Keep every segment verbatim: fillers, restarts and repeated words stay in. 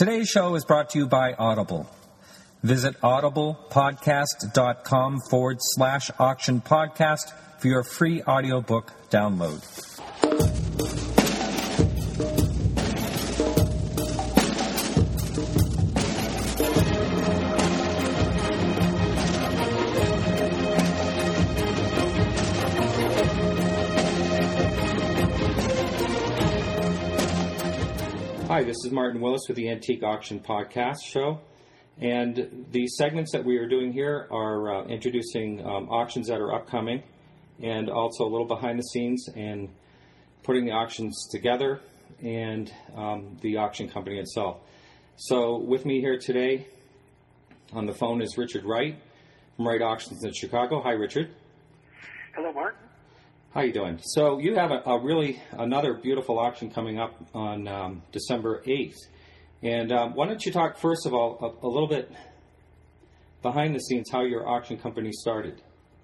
Today's show is brought to you by Audible. Visit audiblepodcast.com forward slash auction podcast for your free audiobook download. Hi, this is Martin Willis with the Antique Auction Podcast Show. And the segments that we are doing here are uh, introducing um, auctions that are upcoming and also a little behind the scenes and putting the auctions together and um, the auction company itself. So with me here today on the phone is Richard Wright from Wright Auctions in Chicago. Hi, Richard. Hello, Martin. How you doing? So you have a, a really another beautiful auction coming up on um, December eighth. And um, why don't you talk, first of all, a, a little bit behind the scenes, how your auction company started?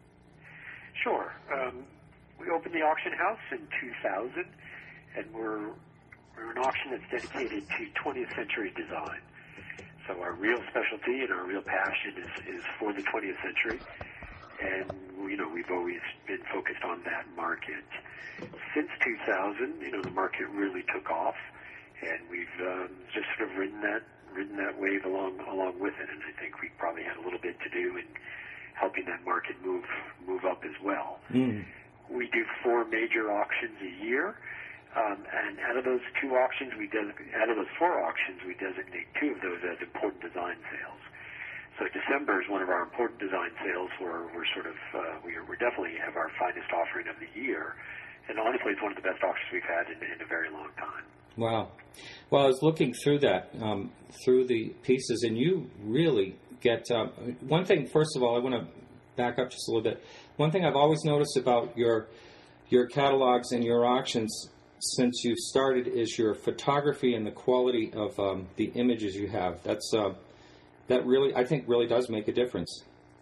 Sure. Um, we opened the auction house in two thousand, and we're, we're an auction that's dedicated to twentieth century design. So our real specialty and our real passion is, is for the twentieth century. And, you know, we've always been focused on that market. Since two thousand, you know, the market really took off. And we've um, just sort of ridden that ridden that wave along along with it, and I think we probably had a little bit to do in helping that market move move up as well. Mm. We do four major auctions a year, um, and out of those two auctions, we des- out of those four auctions, we designate two of those as important design sales. So December is one of our important design sales, where we're sort of uh, we we definitely have our finest offering of the year, and honestly, it's one of the best auctions we've had in, in a very long time. Wow. Well, I was looking through that, um, through the pieces, and you really get... Uh, one thing, first of all, I want to back up just a little bit. One thing I've always noticed about your your catalogs and your auctions since you started is your photography and the quality of um, the images you have. That's uh, that really, I think, really does make a difference.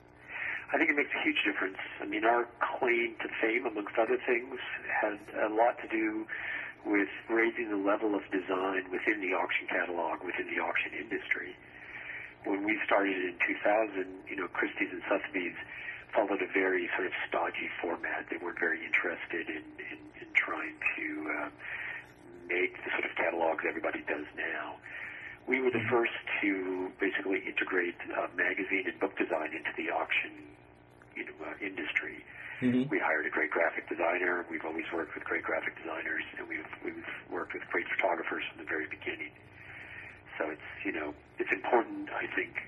I think it makes a huge difference. I mean, our claim to fame, amongst other things, had a lot to do with raising the level of design within the auction catalog, within the auction industry. When we started in two thousand, you know, Christie's and Sotheby's followed a very sort of stodgy format. They weren't very interested in, in, in trying to uh, make the sort of catalogs everybody does now. We were the first to basically integrate uh, magazine and book design into the auction, you know, uh, industry. Mm-hmm. We hired a great graphic designer. We've always worked with great graphic designers, and we've we've worked with great photographers from the very beginning. So it's, you know, it's important, I think,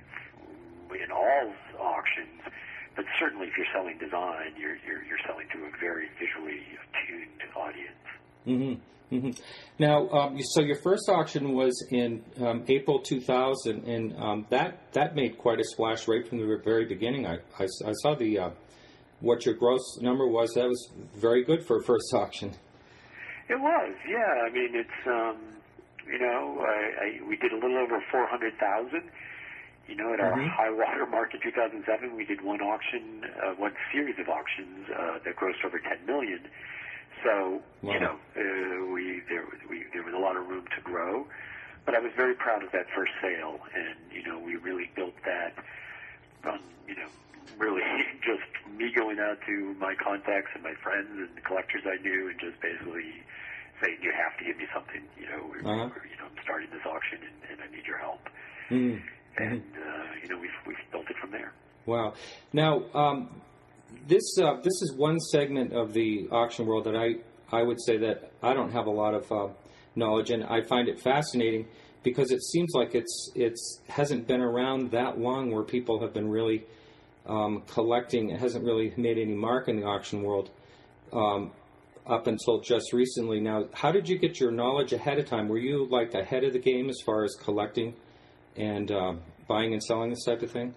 in all auctions, but certainly if you're selling design, you're you're, you're selling to a very visually attuned audience. Mm-hmm. Mm-hmm. Now, um, so your first auction was in um, April two thousand, and um, that that made quite a splash right from the very beginning. I I, I saw the uh, what your gross number was. That was very good for a first auction. It was, yeah. I mean, it's um, you know, I, I, we did a little over four hundred thousand. You know, at our mm-hmm. high water mark in two thousand seven, we did one auction, uh, one series of auctions uh, that grossed over ten million. So, wow. you know, uh, we there we there was a lot of room to grow, but I was very proud of that first sale, and you know, we really built that on, you know, really just me going out to my contacts and my friends and the collectors I knew, and just basically saying, you have to give me something. You know, we're, uh-huh. we're, you know, I'm starting this auction, and, and I need your help. Mm-hmm. And uh, you know, we've we've built it from there. Wow. Now. Um, This uh, this is one segment of the auction world that I, I would say that I don't have a lot of uh, knowledge, and I find it fascinating because it seems like it's it's hasn't been around that long where people have been really um, collecting. It hasn't really made any mark in the auction world um, up until just recently. Now, how did you get your knowledge ahead of time? Were you like ahead of the game as far as collecting and uh, buying and selling this type of thing?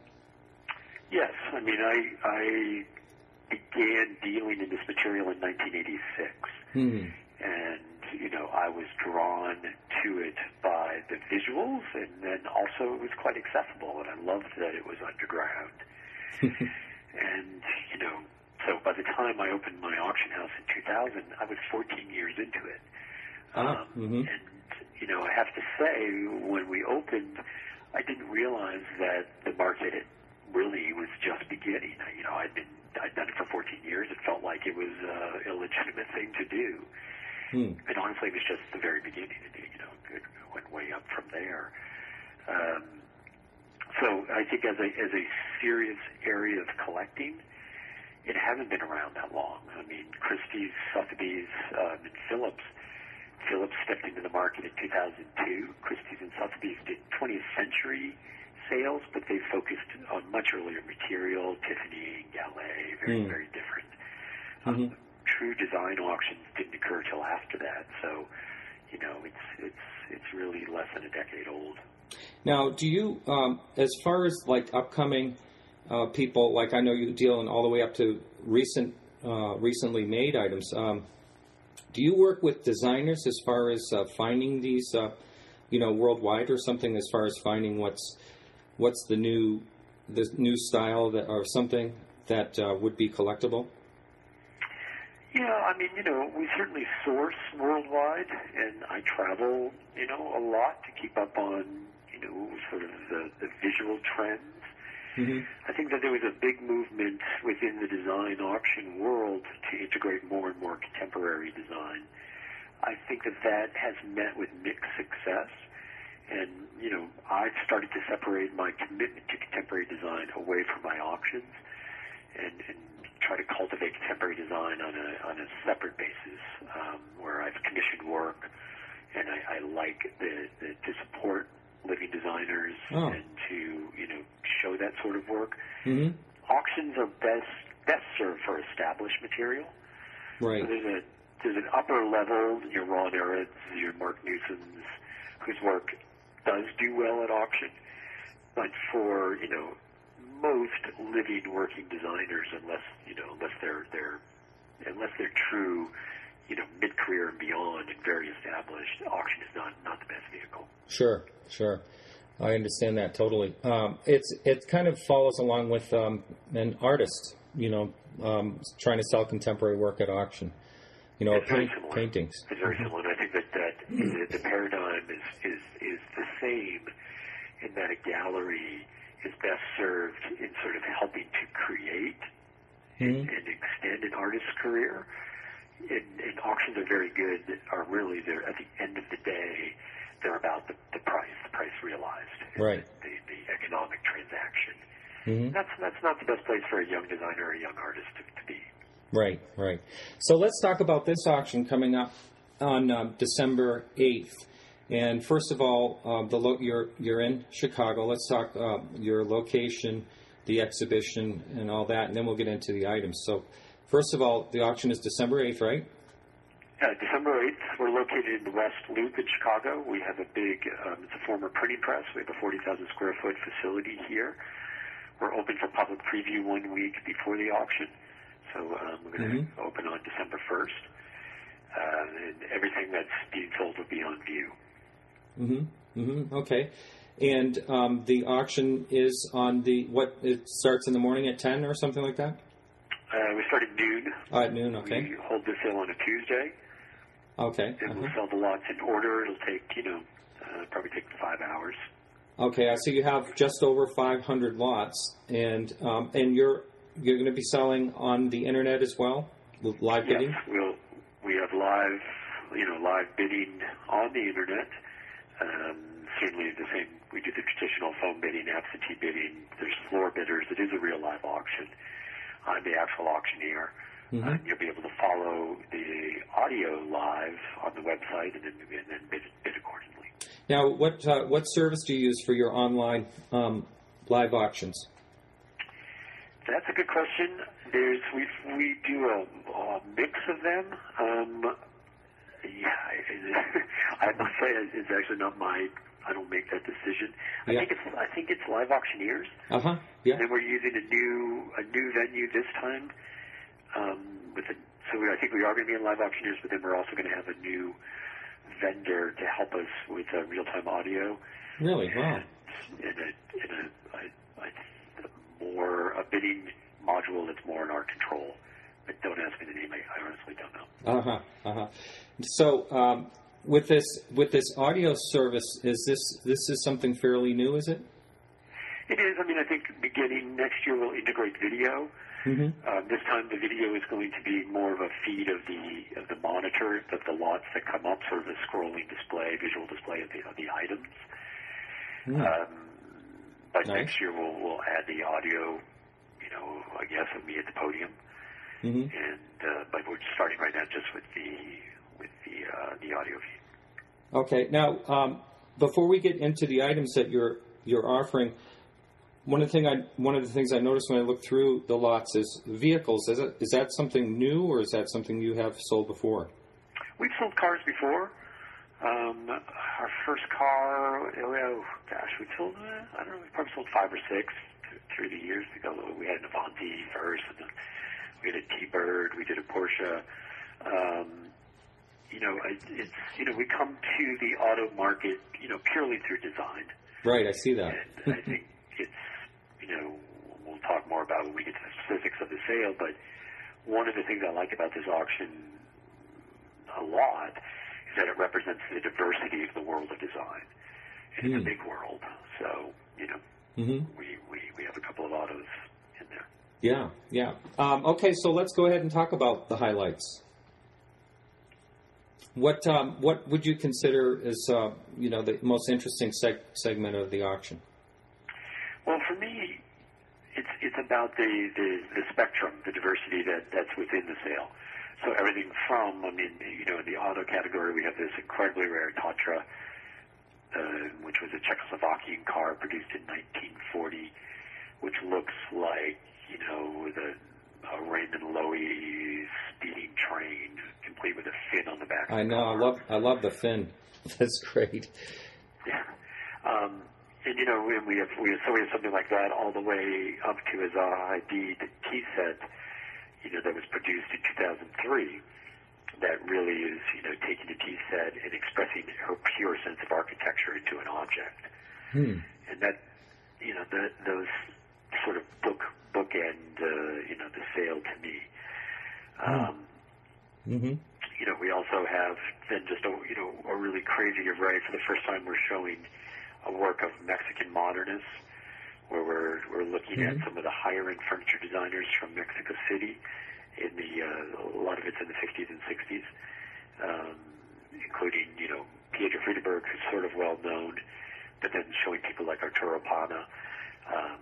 Yes, I mean I I. began dealing in this material in nineteen eighty-six, hmm. and you know I was drawn to it by the visuals, and then also it was quite accessible, and I loved that it was underground. And you know, so by the time I opened my auction house in two thousand, I was fourteen years into it, ah, um, mm-hmm. and you know, I have to say, when we opened, I didn't realize that the market really was just beginning. I, you know, I'd been I'd done it for fourteen years. It felt like it was uh, a illegitimate thing to do. Hmm. And honestly, it was just the very beginning. It, you know, it went way up from there. Um, so I think as a as a serious area of collecting, it hasn't been around that long. I mean, Christie's, Sotheby's, um, and Phillips. Phillips stepped into the market in two thousand two. Christie's and Sotheby's did twentieth century sales, but they focused on much earlier material, Tiffany, Gallet, very, mm. very different. Mm-hmm. Um, true design auctions didn't occur till after that, so, you know, it's it's it's really less than a decade old. Now, do you, um, as far as, like, upcoming uh, people, like I know you deal in all the way up to recent, uh, recently made items, um, do you work with designers as far as uh, finding these, uh, you know, worldwide or something, as far as finding what's what's the new the new style that or something that uh, would be collectible? Yeah, I mean, you know, we certainly source worldwide, and I travel, you know, a lot to keep up on, you know, sort of the, the visual trends. Mm-hmm. I think that there was a big movement within the design auction world to integrate more and more contemporary design. I think that that has met with mixed success. And, you know, I've started to separate my commitment to contemporary design away from my auctions and, and try to cultivate contemporary design on a on a separate basis, um, where I've commissioned work, and I, I like the, the to support living designers oh. and to, you know, show that sort of work. Mm-hmm. Auctions are best best served for established material. Right. So there's a there's an upper level, your Ron Areds, your Mark Newsons, whose work does do well at auction, but for, you know, most living working designers, unless, you know, unless they're they're unless they're true, you know, mid-career and beyond and very established, auction is not not the best vehicle. Sure, sure. I understand that totally. Um, it's it kind of follows along with um, an artist, you know, um, trying to sell contemporary work at auction, you know, it's or paint, very paintings. It's very mm-hmm. similar, and I think that, that the, the paradigm is, is, is the same in that a gallery is best served in sort of helping to create mm-hmm. and, and extend an artist's career. And, and auctions are very good, are really, they're at the end of the day, they're about the, the price, the price realized, right? The, the, the economic transaction. Mm-hmm. That's that's not the best place for a young designer or a young artist to, to be. Right, right. So let's talk about this auction coming up on uh, December eighth. And first of all, uh, the lo- you're you're in Chicago. Let's talk uh, your location, the exhibition, and all that, and then we'll get into the items. So, first of all, the auction is December eighth, right? Uh, December eighth, we're located in the West Loop in Chicago. We have a big, um, it's a former printing press. We have a forty thousand square foot facility here. We're open for public preview one week before the auction. So um, we're going to mm-hmm. open on December first. Uh, and everything that's being sold will be on view. Mm-hmm. Mm-hmm. Okay. And um, the auction is on the, what, it starts in the morning at ten or something like that? Uh, we start at noon. Oh, at noon, okay. We hold the sale on a Tuesday. Okay. And uh-huh. we'll sell the lots in order. It'll take, you know, uh, probably take five hours. Okay, I see you have just over five hundred lots, and um, and you're you're going to be selling on the internet as well, with live yes, bidding? We'll, we have live, you know, live bidding on the internet. Um, certainly the same, we do the traditional phone bidding, absentee bidding. There's floor bidders. It is a real live auction. I'm the actual auctioneer. Mm-hmm. Uh, you'll be able to follow the audio live on the website and then, and then bid, bid accordingly. Now, what uh, what service do you use for your online um, live auctions? That's a good question. There's we we do a, a mix of them. Um, yeah, I, I must say it's actually not my. I don't make that decision. I yeah. think it's I think it's Live Auctioneers. Uh huh. Yeah. And then we're using a new a new venue this time. Um, with a, so we, I think we are going to be in Live Auctioneers, but then we're also going to have a new vendor to help us with uh, real-time audio. Really? Wow. And in a, in a, I, I, a more a bidding module that's more in our control. But don't ask me the name. I, I honestly don't know. Uh huh. Uh huh. So, um, with this with this audio service, is this this is something fairly new? Is it? It is. I mean, I think beginning next year we'll integrate video. Mm-hmm. Uh, this time the video is going to be more of a feed of the of the monitor, of the lots that come up, sort of a scrolling display, visual display of the of the items. Mm. Um, but Nice. next year we'll we'll add the audio. You know, I guess of me at the podium, Mm-hmm. and uh, but we're starting right now just with the with the uh, the audio feed. Okay. Now, um, before we get into the items that you're you're offering, one of the thing I one of the things I noticed when I looked through the lots is vehicles. Is it is that something new, or is that something you have sold before? We've sold cars before. Um, our first car, oh, oh gosh, we sold, uh, I don't know, we probably sold five or six th- through the years ago. We had an Avanti first, and then we had a T-Bird, we did a Porsche. Um, you know, I, it's, you know, we come to the auto market, you know, purely through design. Right. I see that. And I think it's, you know, we'll talk more about when we get to the specifics of the sale, but one of the things I like about this auction a lot is that it represents the diversity of the world of design. And Mm. it's a big world. So, you know, Mm-hmm. we, we, we have a couple of autos in there. Yeah. Yeah. Um, okay. So let's go ahead and talk about the highlights. What um, what would you consider as uh, you know the most interesting seg- segment of the auction? Well, for me, it's it's about the, the, the spectrum, the diversity that, that's within the sale. So everything from, I mean, you know, in the auto category, we have this incredibly rare Tatra, uh, which was a Czechoslovakian car produced in nineteen forty, which looks like, you know, the a Raymond Loewy speeding train, complete with a fin on the back. Of I the know. I car. love I love the fin. That's great. Yeah. Um, and you know, we, we have we have, so we have something like that all the way up to his R I D T set, you know, that was produced in two thousand three. That really is, you know, taking the T set and expressing her pure sense of architecture into an object. Hmm. And that, you know, the, those sort of book bookend, uh, you know, the sale to me. Um, Mm-hmm. You know, we also have then just a, you know, a really crazy array. For the first time, we're showing a work of Mexican modernists, where we're we're looking Mm-hmm. at some of the higher end furniture designers from Mexico City. In the uh, a lot of it's in the fifties and sixties, um, including you know Pietro Friedeberg, who's sort of well known, but then showing people like Arturo Pana um,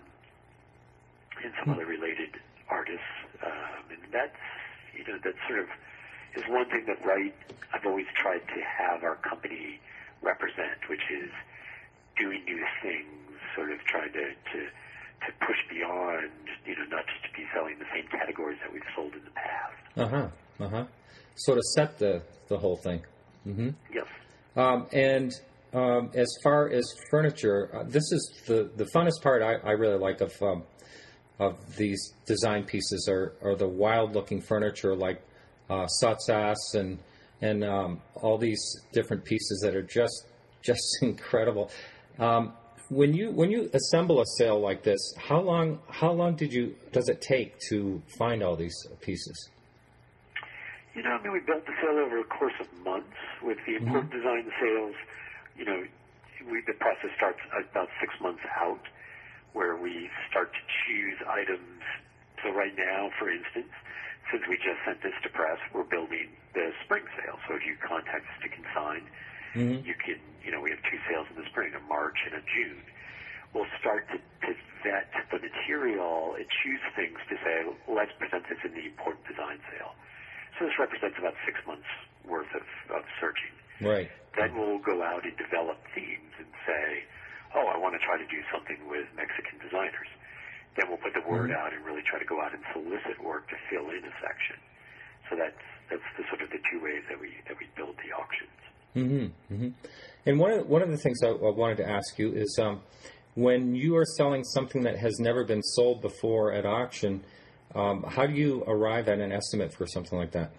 and some Mm-hmm. other related artists, um, and that's you know that's sort of is one thing that Wright I've always tried to have our company represent, which is doing new things, sort of trying to, to to push beyond, you know, not just to be selling the same categories that we've sold in the past. Uh huh. Uh huh. So to set the the whole thing. Mm-hmm. Yes. Um, and um, as far as furniture, uh, this is the the funnest part I, I really like of um, of these design pieces are are the wild looking furniture like uh, Satsas and and um, all these different pieces that are just just incredible. Um, when you when you assemble a sale like this, how long how long did you does it take to find all these pieces? You know, I mean, we built the sale over a course of months. With the important Mm-hmm. design sales, you know, we, the process starts about six months out, where we start to choose items. So right now, for instance, since we just sent this to press, we're building the spring sale. So if you contact us to consign, Mm-hmm. you can, you know, we have two sales in the spring, a March and a June. We'll start to, to vet the material and choose things to say, let's present this in the important design sale. So this represents about six months worth of, of searching. Right. Then we'll go out and develop themes and say, oh, I want to try to do something with Mexican designers. Then we'll put the word Mm-hmm. out and really try to go out and solicit work to fill in a section. So that's that's the sort of the two ways that we that we build the auctions. Mm-hmm. Mm-hmm. And one of one of the things I, I wanted to ask you is um, when you are selling something that has never been sold before at auction, um, how do you arrive at an estimate for something like that?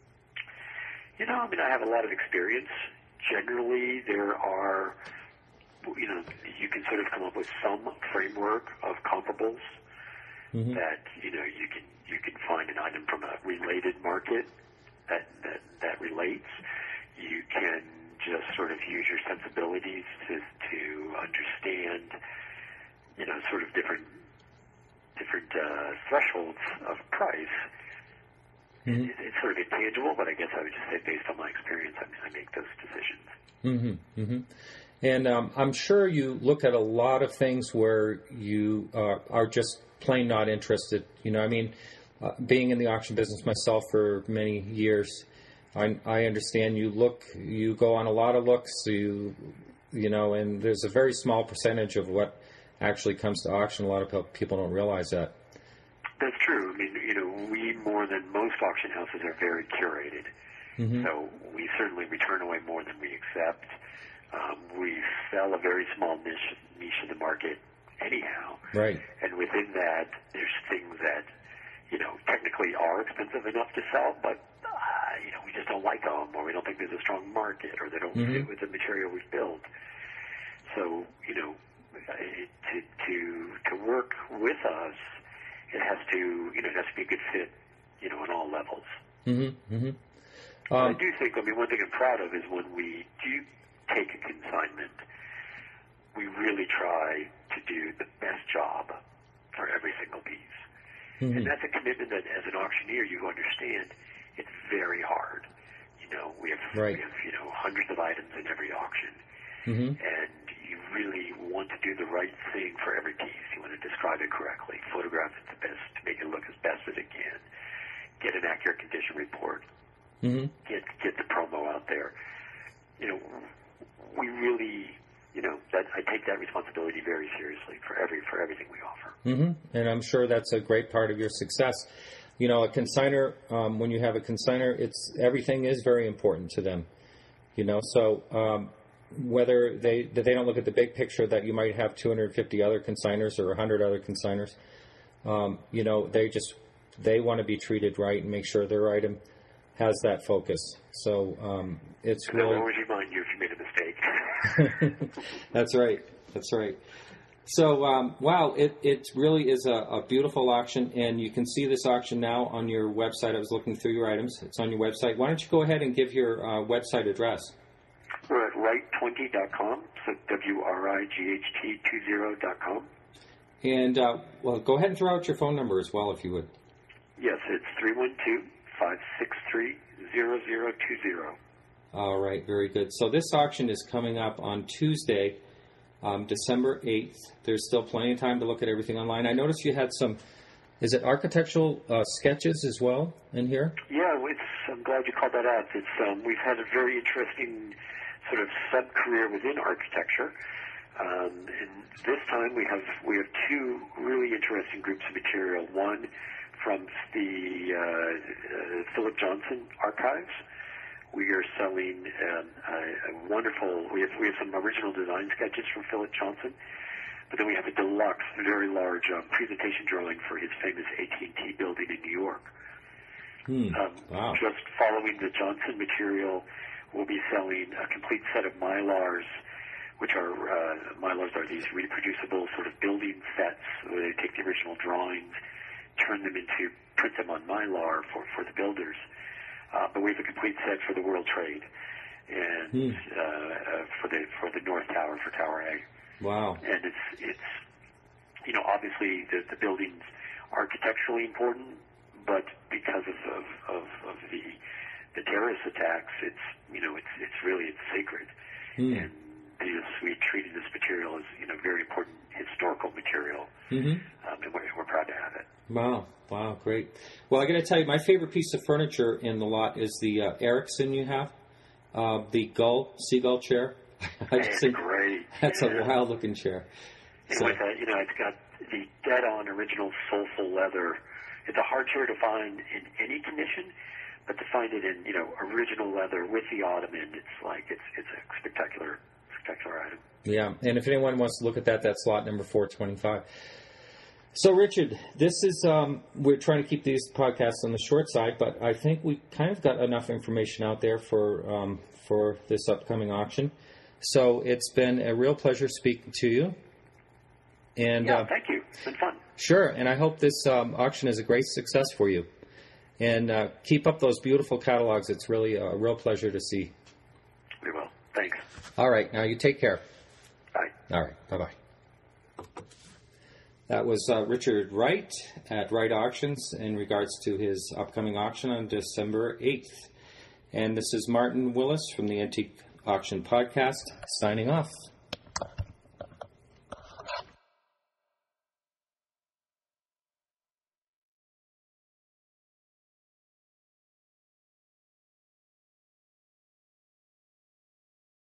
You know, I mean, I have a lot of experience. Generally, there are, you know, you can sort of come up with some framework of comparables Mm-hmm. that, you know, you can you can find an item from a related market that that, that relates. You can just sort of use your sensibilities to to understand, you know, sort of different different uh, thresholds of price. Mm-hmm. It, it's sort of intangible, but I guess I would just say based on my experience, I, I make those decisions. Mm-hmm. Mm-hmm. And um, I'm sure you look at a lot of things where you uh, are just plain not interested. You know, I mean, uh, being in the auction business myself for many years, I, I understand you look, you go on a lot of looks, you, you know, and there's a very small percentage of what actually comes to auction. A lot of people don't realize that. That's true. I mean, you know, we more than most auction houses are very curated. Mm-hmm. So we certainly return away more than we accept. Um, we sell a very small niche niche of the market anyhow. Right. And within that, there's things that, you know, technically are expensive enough to sell, but, uh, you know, we just don't like them, or we don't think there's a strong market, or they don't mm-hmm. fit with the material we've built. So, you know, to, to, to work with us, it has to, you know, it has to be a good fit, you know, on all levels. Mm-hmm. Mm-hmm. Um, I do think, I mean, one thing I'm proud of is when we do take a consignment, we really try to do the best job for every single piece. Mm-hmm. And that's a commitment that, as an auctioneer, you understand it's very hard. You know, we have, right. we have you know, hundreds of items in every auction. Mm-hmm. And you really want to do the right thing for every piece. You want to describe it correctly, photograph it the best, to make it look as best as it can, get an accurate condition report, mm-hmm. get get the promo out there. You know, we really, you know, that I take that responsibility very seriously for every for everything we offer. Mm-hmm. And I'm sure that's a great part of your success. You know, a consignor, um, when you have a consignor, it's everything is very important to them. You know, so um, whether they they don't look at the big picture that you might have two hundred fifty other consignors or one hundred other consignors, um, you know, they just they want to be treated right and make sure their item has that focus. So um, it's and really. They'll always remind you if you made a mistake. That's right. That's right. So um, wow, it it really is a, a beautiful auction, and you can see this auction now on your website. I was looking through your items. It's on your website. Why don't you go ahead and give your uh, website address? We're at right twenty dot com, so W R I G H T twenty dot com. And, uh, well, go ahead and throw out your phone number as well, if you would. Yes, it's three one two, five six three, zero zero two zero. All right, very good. So this auction is coming up on Tuesday, um, December eighth. There's still plenty of time to look at everything online. I noticed you had some, is it architectural uh, sketches as well in here? Yeah, it's, I'm glad you called that out. It's um, we've had a very interesting sort of sub-career within architecture. Um, and this time we have we have two really interesting groups of material. One from the uh, uh, Philip Johnson archives. We are selling um, a, a wonderful. We have we have some original design sketches from Philip Johnson, but then we have a deluxe, very large um, presentation drawing for his famous A T and T building in New York. Hmm. Um, wow. Just following the Johnson material, we'll be selling a complete set of Mylars, which are, uh, Mylars are these reproducible sort of building sets where they take the original drawings, turn them into, print them on Mylar for, for the builders. Uh, but we have a complete set for the World Trade and hmm. uh, uh, for the for the North Tower, for Tower A. Wow. And it's, it's you know, obviously the, the building's architecturally important, but because of, of, of, of the the terrorist attacks, it's, you know, it's it's really, it's sacred. Hmm. And this, we treated this material as, you know, very important historical material, mm-hmm. um, and we're, we're proud to have it. Wow, wow, great. Well, I got to tell you, my favorite piece of furniture in the lot is the uh, Erickson you have, uh, the gull, seagull chair. I just think great. That's yeah. a wild-looking chair. And so, with that, you know, it's got the dead-on original soulful leather. It's a hard chair to find in any condition, but to find it in, you know, original leather with the ottoman, it's like it's it's a spectacular. Spectacular item. Yeah, and if anyone wants to look at that, that's lot number four twenty-five. So, Richard, this is, um, we're trying to keep these podcasts on the short side, but I think we kind of got enough information out there for um, for this upcoming auction. So it's been a real pleasure speaking to you. And yeah, uh, thank you. It's been fun. Sure, and I hope this um, auction is a great success for you. And uh, keep up those beautiful catalogs. It's really a real pleasure to see. We will. Thank All right. Now you take care. Bye. All right. Bye-bye. That was uh, Richard Wright at Wright Auctions in regards to his upcoming auction on December eighth. And this is Martin Willis from the Antique Auction Podcast signing off.